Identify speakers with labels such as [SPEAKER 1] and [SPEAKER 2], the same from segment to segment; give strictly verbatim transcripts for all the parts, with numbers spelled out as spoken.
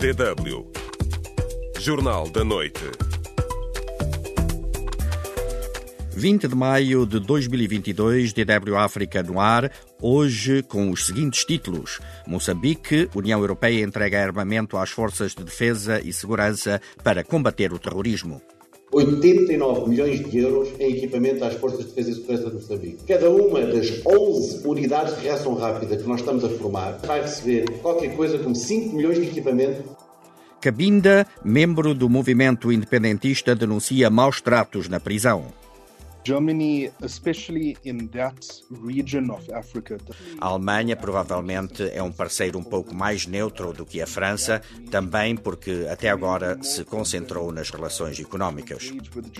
[SPEAKER 1] D W. Jornal da Noite.
[SPEAKER 2] vinte de maio de dois mil e vinte e dois, D W África no ar, hoje com os seguintes títulos. Moçambique, União Europeia entrega armamento às forças de defesa e segurança para combater o terrorismo.
[SPEAKER 3] oitenta e nove milhões de euros em equipamento às forças de defesa e segurança de Moçambique. Cada uma das onze unidades de reação rápida que nós estamos a formar vai receber qualquer coisa como cinco milhões de equipamento.
[SPEAKER 2] Cabinda, membro do movimento independentista, denuncia maus tratos na prisão.
[SPEAKER 4] Germany, especially in that region of Africa.
[SPEAKER 2] A Alemanha provavelmente é um parceiro um pouco mais neutro do que a França, também porque até agora se concentrou nas relações económicas.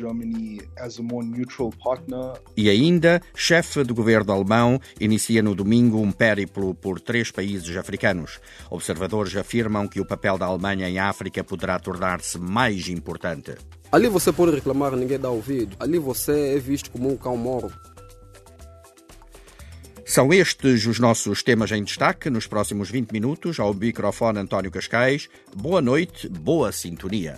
[SPEAKER 2] E ainda, chefe do governo alemão inicia no domingo um périplo por três países africanos. Observadores afirmam que o papel da Alemanha em África poderá tornar-se mais importante.
[SPEAKER 5] Ali você pode reclamar, ninguém dá ouvido. Ali você é visto como um cão moro.
[SPEAKER 2] São estes os nossos temas em destaque nos próximos vinte minutos. Ao microfone António Cascais. Boa noite, boa sintonia.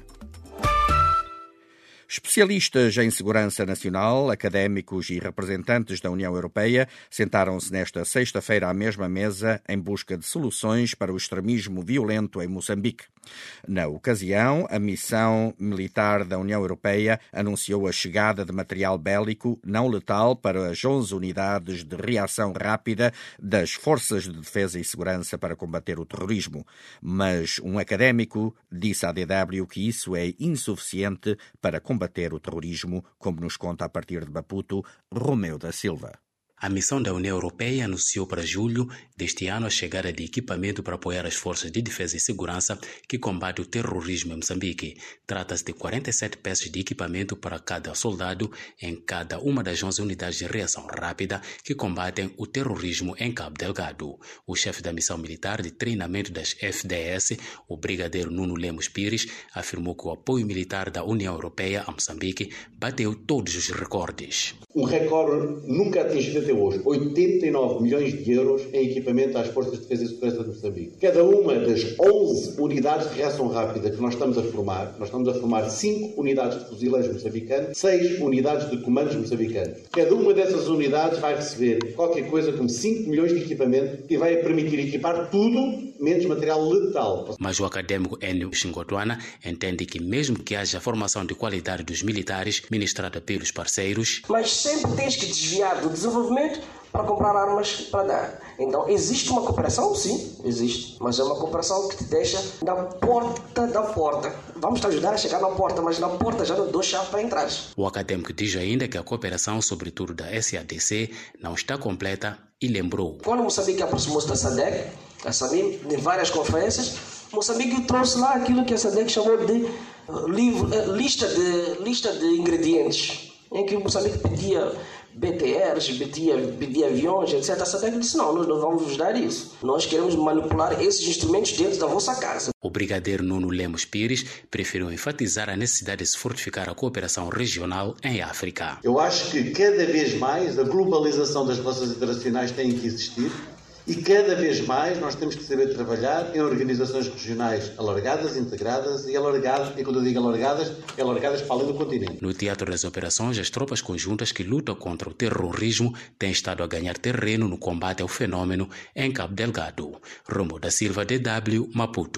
[SPEAKER 2] Especialistas em segurança nacional, académicos e representantes da União Europeia sentaram-se nesta sexta-feira à mesma mesa em busca de soluções para o extremismo violento em Moçambique. Na ocasião, a missão militar da União Europeia anunciou a chegada de material bélico não letal para as onze unidades de reação rápida das Forças de Defesa e Segurança para combater o terrorismo. Mas um académico disse à D W que isso é insuficiente para combater o terrorismo, como nos conta a partir de Maputo, Romeu da Silva.
[SPEAKER 6] A missão da União Europeia anunciou para julho deste ano a chegada de equipamento para apoiar as forças de defesa e segurança que combatem o terrorismo em Moçambique. Trata-se de quarenta e sete peças de equipamento para cada soldado em cada uma das onze unidades de reação rápida que combatem o terrorismo em Cabo Delgado. O chefe da missão militar de treinamento das F D S, o brigadeiro Nuno Lemos Pires, afirmou que o apoio militar da União Europeia a Moçambique bateu todos os recordes.
[SPEAKER 3] Um recorde nunca atingido até hoje, oitenta e nove milhões de euros em equipamento às forças de defesa e segurança de Moçambique. Cada uma das onze unidades de reação rápida que nós estamos a formar, nós estamos a formar cinco unidades de fuzileiros moçambicanos, seis unidades de comandos moçambicanos. Cada uma dessas unidades vai receber qualquer coisa como cinco milhões de equipamento e vai permitir equipar tudo menos material letal.
[SPEAKER 6] Mas o académico Enio Xingotuana entende que mesmo que haja formação de qualidade dos militares ministrada pelos parceiros,
[SPEAKER 7] mas sempre tens que desviar do desenvolvimento para comprar armas para dar. Então, existe uma cooperação? Sim, existe. Mas é uma cooperação que te deixa na porta da porta. Vamos te ajudar a chegar na porta, mas na porta já não dou chave para entrar.
[SPEAKER 6] O académico diz ainda que a cooperação, sobretudo da S A D C, não está completa e lembrou.
[SPEAKER 7] Quando Moçambique aproximou-se da SADC, a SAMIM, em várias conferências, Moçambique trouxe lá aquilo que a SADC chamou de livro, lista, de, lista de ingredientes, em que Moçambique pedia B T Rs, pedia, pedia aviões, etcétera. A SADC disse, não, nós não vamos vos dar isso. Nós queremos manipular esses instrumentos dentro da vossa casa.
[SPEAKER 6] O brigadeiro Nuno Lemos Pires preferiu enfatizar a necessidade de se fortificar a cooperação regional em África.
[SPEAKER 3] Eu acho que cada vez mais a globalização das relações internacionais tem que existir. E cada vez mais nós temos que saber trabalhar em organizações regionais alargadas, integradas e alargadas, e quando eu digo alargadas, é alargadas para além do continente.
[SPEAKER 6] No teatro das operações, as tropas conjuntas que lutam contra o terrorismo têm estado a ganhar terreno no combate ao fenômeno em Cabo Delgado. Romeu da Silva, D W, Maputo.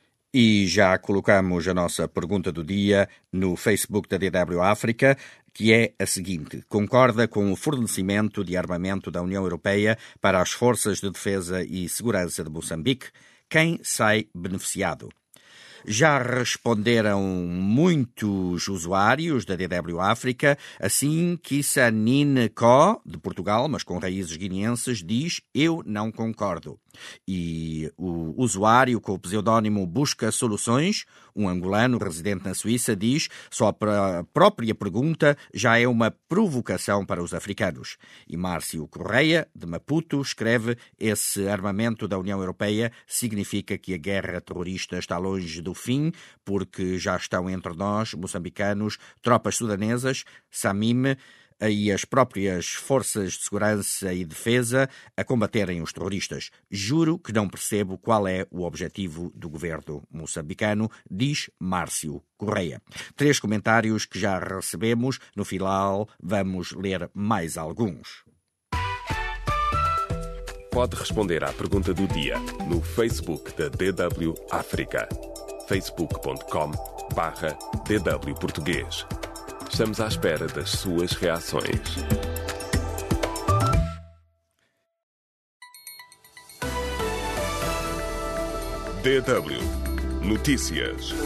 [SPEAKER 2] E já colocamos a nossa pergunta do dia no Facebook da D W África, que é a seguinte: concorda com o fornecimento de armamento da União Europeia para as forças de defesa e segurança de Moçambique? Quem sai beneficiado? Já responderam muitos usuários da D W África, assim Kissanine Ko, de Portugal, mas com raízes guineenses, diz: eu não concordo. E o usuário com o pseudónimo Busca Soluções, um angolano residente na Suíça, diz: só a própria pergunta já é uma provocação para os africanos. E Márcio Correia, de Maputo, escreve: esse armamento da União Europeia significa que a guerra terrorista está longe do fim, porque já estão entre nós, moçambicanos, tropas sudanesas, SAMIM, e as próprias forças de segurança e defesa a combaterem os terroristas. Juro que não percebo qual é o objetivo do governo moçambicano, diz Márcio Correia. Três comentários que já recebemos. No final, vamos ler mais alguns.
[SPEAKER 1] Pode responder à pergunta do dia no Facebook da D W África. facebook ponto com barra D W Português. Estamos à espera das suas reações. D W Notícias.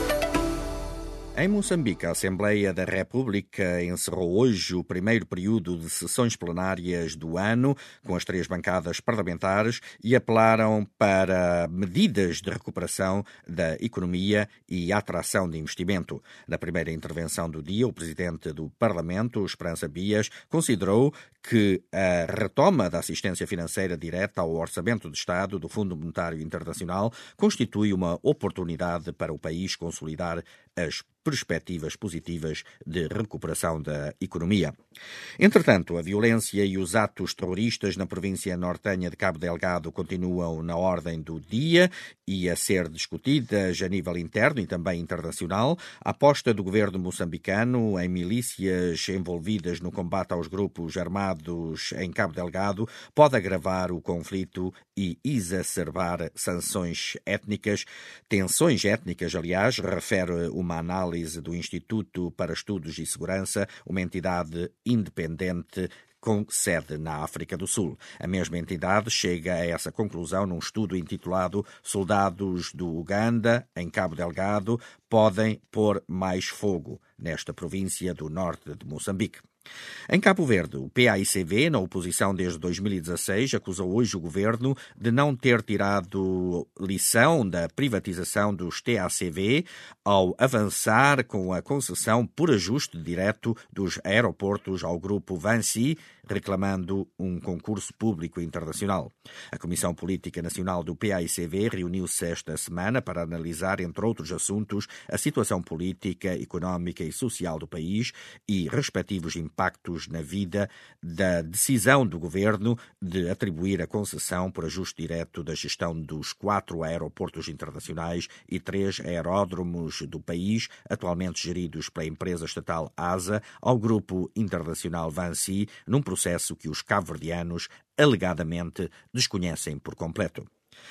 [SPEAKER 2] Em Moçambique, a Assembleia da República encerrou hoje o primeiro período de sessões plenárias do ano, com as três bancadas parlamentares, e apelaram para medidas de recuperação da economia e atração de investimento. Na primeira intervenção do dia, o presidente do Parlamento, Esperança Bias, considerou que a retoma da assistência financeira direta ao Orçamento de Estado do Fundo Monetário Internacional constitui uma oportunidade para o país consolidar as perspectivas positivas de recuperação da economia. Entretanto, a violência e os atos terroristas na província nortenha de Cabo Delgado continuam na ordem do dia e a ser discutidas a nível interno e também internacional. A aposta do governo moçambicano em milícias envolvidas no combate aos grupos armados em Cabo Delgado pode agravar o conflito e exacerbar sanções étnicas, tensões étnicas, aliás, refere uma análise do Instituto para Estudos e Segurança, uma entidade independente com sede na África do Sul. A mesma entidade chega a essa conclusão num estudo intitulado Soldados do Uganda, em Cabo Delgado, podem pôr mais fogo nesta província do norte de Moçambique. Em Cabo Verde, o P A I C V, na oposição desde dois mil e dezasseis, acusou hoje o governo de não ter tirado lição da privatização dos T A C V ao avançar com a concessão por ajuste direto dos aeroportos ao grupo Vinci, reclamando um concurso público internacional. A Comissão Política Nacional do P A I C V reuniu-se esta semana para analisar, entre outros assuntos, a situação política, económica e social do país e respectivos impactos impactos na vida da decisão do governo de atribuir a concessão por ajuste direto da gestão dos quatro aeroportos internacionais e três aeródromos do país, atualmente geridos pela empresa estatal ASA, ao grupo internacional Vinci, num processo que os cabo-verdianos alegadamente desconhecem por completo.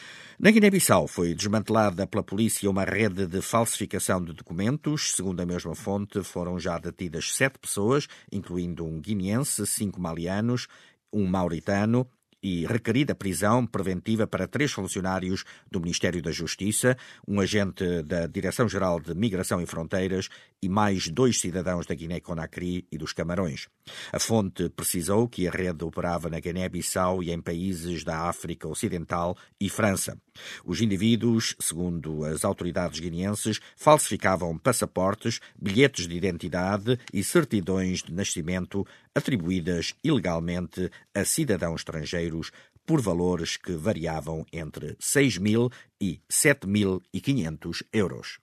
[SPEAKER 2] Na Guiné-Bissau foi desmantelada pela polícia uma rede de falsificação de documentos. Segundo a mesma fonte, foram já detidas sete pessoas, incluindo um guineense, cinco malianos, um mauritano, e requerida prisão preventiva para três funcionários do Ministério da Justiça, um agente da Direção-Geral de Migração e Fronteiras e mais dois cidadãos da Guiné-Conakry e dos Camarões. A fonte precisou que a rede operava na Guiné-Bissau e em países da África Ocidental e França. Os indivíduos, segundo as autoridades guineenses, falsificavam passaportes, bilhetes de identidade e certidões de nascimento atribuídas ilegalmente a cidadãos estrangeiros por valores que variavam entre seis mil e sete mil e quinhentos euros.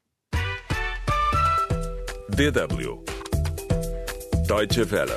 [SPEAKER 1] D W Deutsche Welle.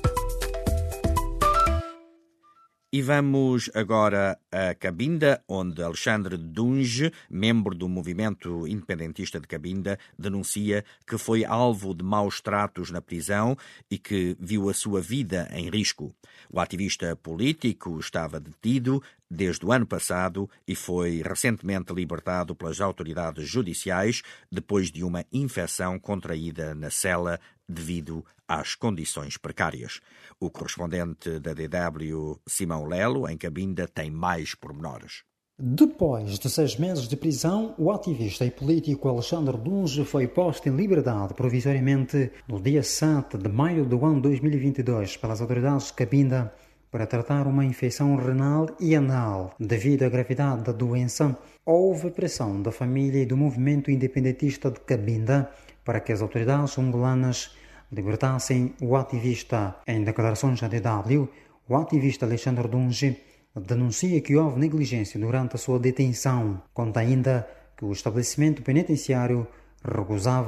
[SPEAKER 2] E vamos agora a Cabinda, onde Alexandre Dunge, membro do movimento independentista de Cabinda, denuncia que foi alvo de maus tratos na prisão e que viu a sua vida em risco. O ativista político estava detido desde o ano passado e foi recentemente libertado pelas autoridades judiciais depois de uma infecção contraída na cela devido às condições precárias. O correspondente da D W, Simão Lelo, em Cabinda, tem mais pormenores.
[SPEAKER 8] Depois de seis meses de prisão, o ativista e político Alexandre Dunge foi posto em liberdade provisoriamente no dia sete de maio do ano dois mil e vinte e dois pelas autoridades de Cabinda para tratar uma infecção renal e anal. Devido à gravidade da doença, houve pressão da família e do movimento independentista de Cabinda para que as autoridades angolanas libertassem o ativista. Em declarações à D W, o ativista Alexandre Dunge denuncia que houve negligência durante a sua detenção. Conta ainda que o estabelecimento penitenciário recusava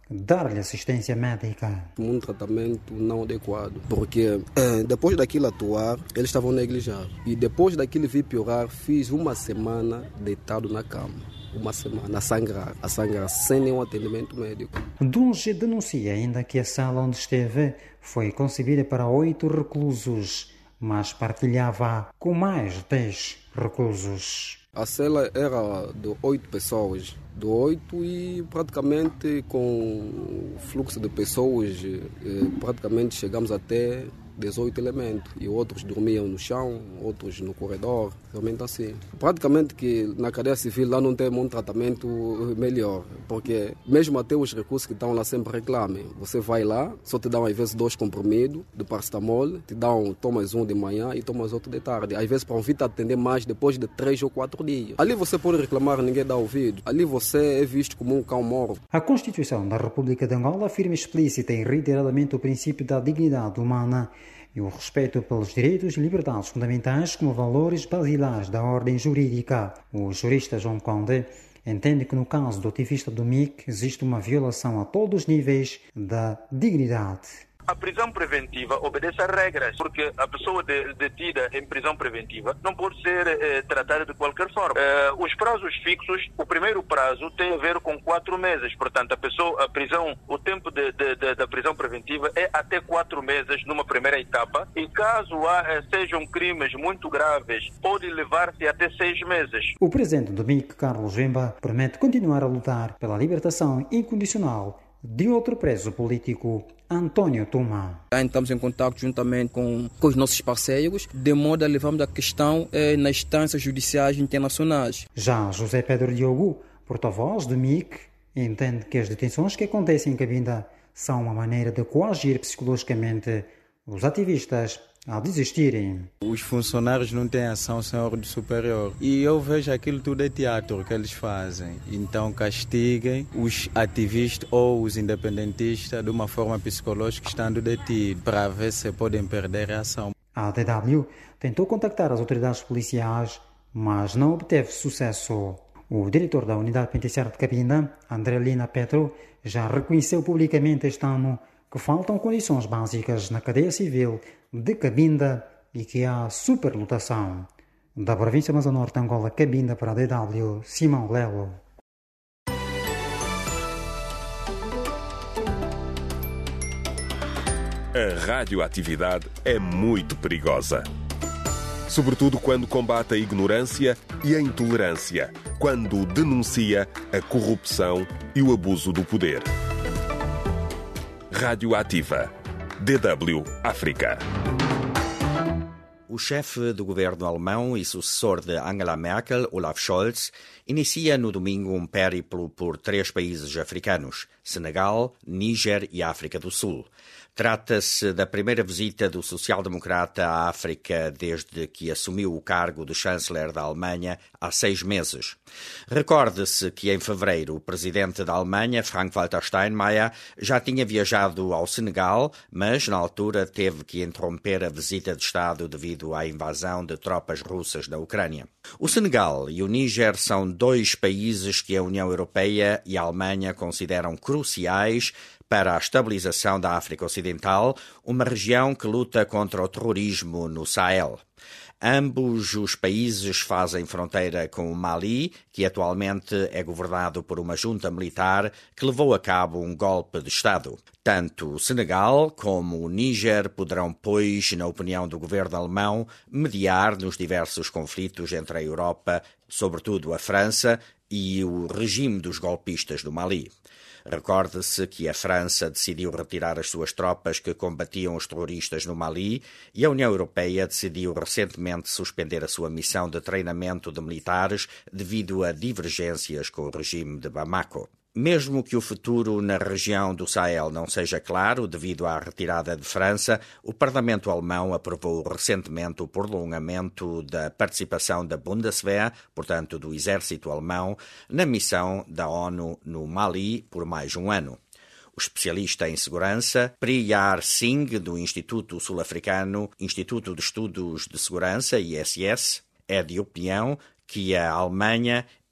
[SPEAKER 8] dar-lhe assistência médica.
[SPEAKER 5] Um tratamento não adequado, porque eh, depois daquilo atuar, eles estavam a neglijar. E depois daquilo vir piorar, fiz uma semana deitado na cama. Uma semana a sangrar, a sangrar sem nenhum atendimento médico.
[SPEAKER 8] Dunge denuncia ainda que a sala onde esteve foi concebida para oito reclusos, mas partilhava com mais de dez reclusos.
[SPEAKER 5] A cela era de oito pessoas, de oito e praticamente com fluxo de pessoas, praticamente chegamos até dezoito elementos e outros dormiam no chão, outros no corredor, realmente assim. Praticamente que na cadeia civil lá não tem um tratamento melhor, porque mesmo até os recursos que estão lá sempre reclamam. Você vai lá, só te dão às vezes dois comprimidos de paracetamol, te dão, tomas um de manhã e tomas outro de tarde. Às vezes para vir te atender mais depois de três ou quatro dias. Ali você pode reclamar, ninguém dá ouvido. Ali você é visto como um cão morto.
[SPEAKER 8] A Constituição da República de Angola afirma explícita e reiteradamente o princípio da dignidade humana e o respeito pelos direitos e liberdades fundamentais como valores basilares da ordem jurídica. O jurista João Conde entende que no caso do ativista do M I C existe uma violação a todos os níveis da dignidade.
[SPEAKER 9] A prisão preventiva obedece a regras, porque a pessoa de, detida em prisão preventiva não pode ser eh, tratada de qualquer forma. Eh, os prazos fixos, o primeiro prazo tem a ver com quatro meses, portanto a pessoa, a prisão, o tempo de, de, de, da prisão preventiva é até quatro meses numa primeira etapa, e caso há, eh, sejam crimes muito graves, pode levar-se até seis meses.
[SPEAKER 8] O presidente do M I C, Carlos Vemba, promete continuar a lutar pela libertação incondicional de outro preso político, António Tuma.
[SPEAKER 10] Estamos em contato juntamente com, com os nossos parceiros, de modo a levarmos a questão eh, nas instâncias judiciais internacionais.
[SPEAKER 8] Já José Pedro Diogo, porta-voz do M I C, entende que as detenções que acontecem em Cabinda são uma maneira de coagir psicologicamente os ativistas a desistirem.
[SPEAKER 11] Os funcionários não têm ação sem ordem superior. E eu vejo aquilo tudo é teatro que eles fazem. Então castiguem os ativistas ou os independentistas de uma forma psicológica estando detidos, para ver se podem perder a ação.
[SPEAKER 8] A D W tentou contactar as autoridades policiais, mas não obteve sucesso. O diretor da Unidade Penitenciária de Cabinda, André Lina Petro, já reconheceu publicamente este ano que faltam condições básicas na cadeia civil de Cabinda e que há superlotação. Da província Amazonorte, Angola, Cabinda para a D W, Simão Lelo.
[SPEAKER 1] A radioatividade é muito perigosa. Sobretudo quando combate a ignorância e a intolerância, quando denuncia a corrupção e o abuso do poder. Radioativa. D W África.
[SPEAKER 2] O chefe do governo alemão e sucessor de Angela Merkel, Olaf Scholz, inicia no domingo um périplo por três países africanos: Senegal, Níger e África do Sul. Trata-se da primeira visita do social-democrata à África desde que assumiu o cargo de chanceler da Alemanha há seis meses. Recorde-se que em fevereiro o presidente da Alemanha, Frank-Walter Steinmeier, já tinha viajado ao Senegal, mas na altura teve que interromper a visita de Estado devido à invasão de tropas russas na Ucrânia. O Senegal e o Níger são dois países que a União Europeia e a Alemanha consideram cruciais para a estabilização da África Ocidental, uma região que luta contra o terrorismo no Sahel. Ambos os países fazem fronteira com o Mali, que atualmente é governado por uma junta militar que levou a cabo um golpe de Estado. Tanto o Senegal como o Níger poderão, pois, na opinião do governo alemão, mediar nos diversos conflitos entre a Europa, sobretudo a França, e o regime dos golpistas do Mali. Recorde-se que a França decidiu retirar as suas tropas que combatiam os terroristas no Mali e a União Europeia decidiu recentemente suspender a sua missão de treinamento de militares devido a divergências com o regime de Bamako. Mesmo que o futuro na região do Sahel não seja claro devido à retirada de França, o Parlamento alemão aprovou recentemente o prolongamento da participação da Bundeswehr, portanto do exército alemão, na missão da ONU no Mali por mais um ano. O especialista em segurança, Priyar Singh, do Instituto Sul-Africano, Instituto de Estudos de Segurança, I S S, é de opinião que a Alemanha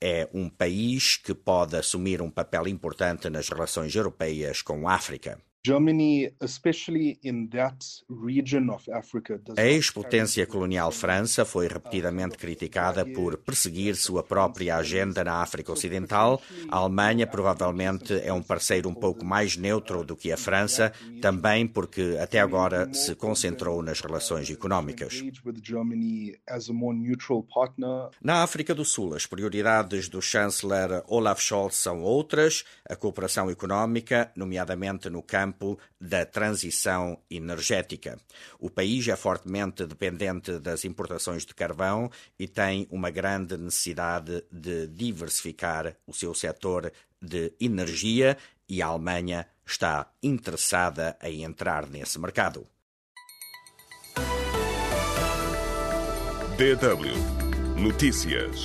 [SPEAKER 2] é um país que pode assumir um papel importante nas relações europeias com a África.
[SPEAKER 4] Germany, especially in that region of Africa, does
[SPEAKER 2] A ex-potência colonial França foi repetidamente criticada por perseguir sua própria agenda na África Ocidental. A Alemanha provavelmente é um parceiro um pouco mais neutro do que a França, também porque até agora se concentrou nas relações económicas. Na África do Sul, as prioridades do chanceler Olaf Scholz são outras, a cooperação económica, nomeadamente no campo da transição energética. O país é fortemente dependente das importações de carvão e tem uma grande necessidade de diversificar o seu setor de energia e a Alemanha está interessada em entrar nesse mercado.
[SPEAKER 1] D W Notícias.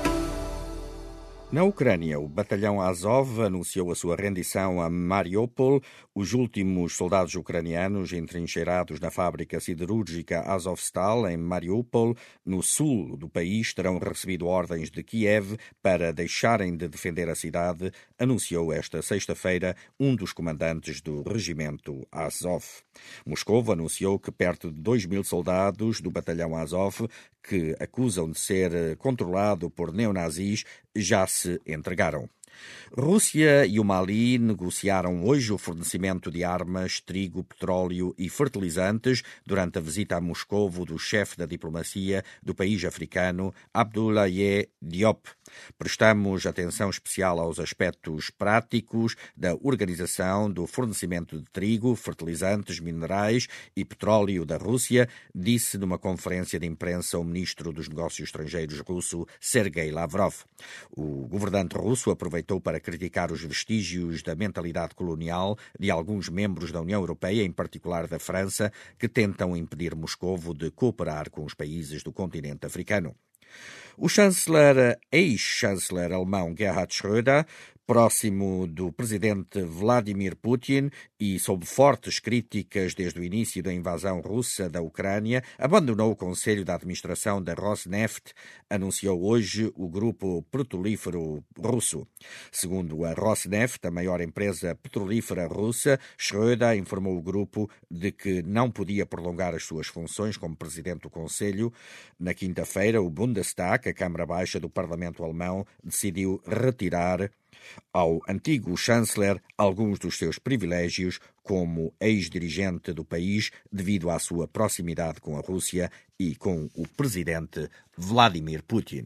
[SPEAKER 2] Na Ucrânia, o batalhão Azov anunciou a sua rendição a Mariupol. Os últimos soldados ucranianos entrincheirados na fábrica siderúrgica Azovstal, em Mariupol, no sul do país, terão recebido ordens de Kiev para deixarem de defender a cidade, anunciou esta sexta-feira um dos comandantes do regimento Azov. Moscou anunciou que perto de dois mil soldados do batalhão Azov, que acusam de ser controlado por neonazis, já se entregaram. Rússia e o Mali negociaram hoje o fornecimento de armas, trigo, petróleo e fertilizantes durante a visita a Moscovo do chefe da diplomacia do país africano, Abdoulaye Diop. Prestamos atenção especial aos aspectos práticos da organização do fornecimento de trigo, fertilizantes, minerais e petróleo da Rússia, disse numa conferência de imprensa o ministro dos Negócios Estrangeiros russo, Sergei Lavrov. O governante russo aproveitou para criticar os vestígios da mentalidade colonial de alguns membros da União Europeia, em particular da França, que tentam impedir Moscovo de cooperar com os países do continente africano. O chanceler, ex-chanceler alemão Gerhard Schröder, próximo do presidente Vladimir Putin e sob fortes críticas desde o início da invasão russa da Ucrânia, abandonou o Conselho de Administração da Rosneft, anunciou hoje o grupo petrolífero russo. Segundo a Rosneft, a maior empresa petrolífera russa, Schröder informou o grupo de que não podia prolongar as suas funções como presidente do Conselho. Na quinta-feira, o Bundestag, a Câmara Baixa do Parlamento Alemão, decidiu retirar ao antigo chanceler alguns dos seus privilégios como ex-dirigente do país devido à sua proximidade com a Rússia e com o presidente Vladimir Putin.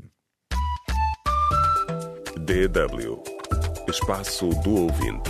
[SPEAKER 1] D W Espaço do Ouvinte.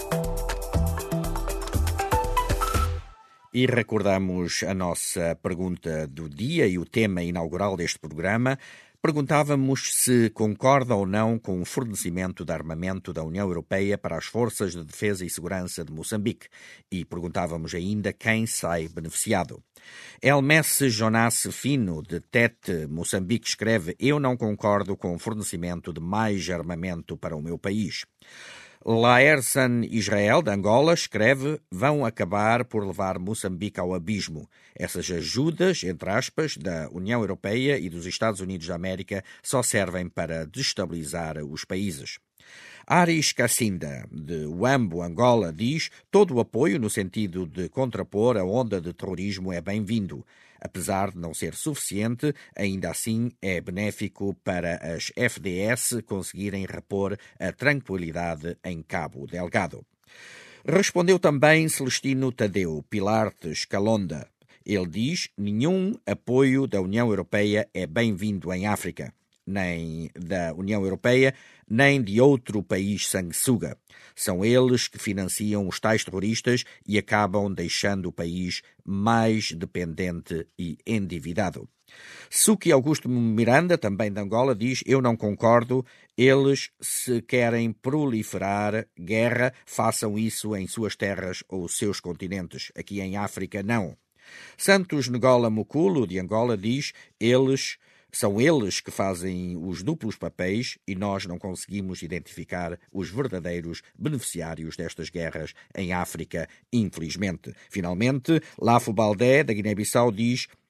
[SPEAKER 2] E recordamos a nossa pergunta do dia e o tema inaugural deste programa. Perguntávamos se concorda ou não com o fornecimento de armamento da União Europeia para as Forças de Defesa e Segurança de Moçambique e perguntávamos ainda quem sai beneficiado. Elmes Jonas Fino, de Tete, Moçambique, escreve: eu não concordo com o fornecimento de mais armamento para o meu país. Laersan Israel, de Angola, escreve: vão acabar por levar Moçambique ao abismo. Essas ajudas, entre aspas, da União Europeia e dos Estados Unidos da América só servem para destabilizar os países. Aris Cassinda, de Huambo, Angola, diz: todo o apoio no sentido de contrapor a onda de terrorismo é bem-vindo. Apesar de não ser suficiente, ainda assim é benéfico para as F D S conseguirem repor a tranquilidade em Cabo Delgado. Respondeu também Celestino Tadeu Pilartes Calonda. Ele diz: nenhum apoio da União Europeia é bem-vindo em África, nem da União Europeia, nem de outro país sanguessuga. São eles que financiam os tais terroristas e acabam deixando o país mais dependente e endividado. Suki Augusto Miranda, também de Angola, diz: eu não concordo. Eles, se querem proliferar guerra, façam isso em suas terras ou seus continentes. Aqui em África, não. Santos Ngola Mukulo, de Angola, diz: eles... São eles que fazem os duplos papéis e nós não conseguimos identificar os verdadeiros beneficiários destas guerras em África, infelizmente. Finalmente, Lafo Baldé, da Guiné-Bissau, diz: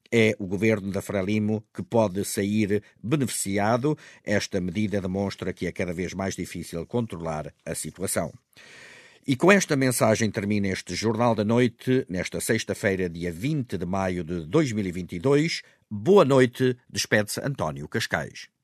[SPEAKER 2] é o governo da Frelimo que pode sair beneficiado. Esta medida demonstra que é cada vez mais difícil controlar a situação. E com esta mensagem termina este Jornal da Noite, nesta sexta-feira, dia vinte de maio de dois mil e vinte e dois. Boa noite, despede-se António Cascais.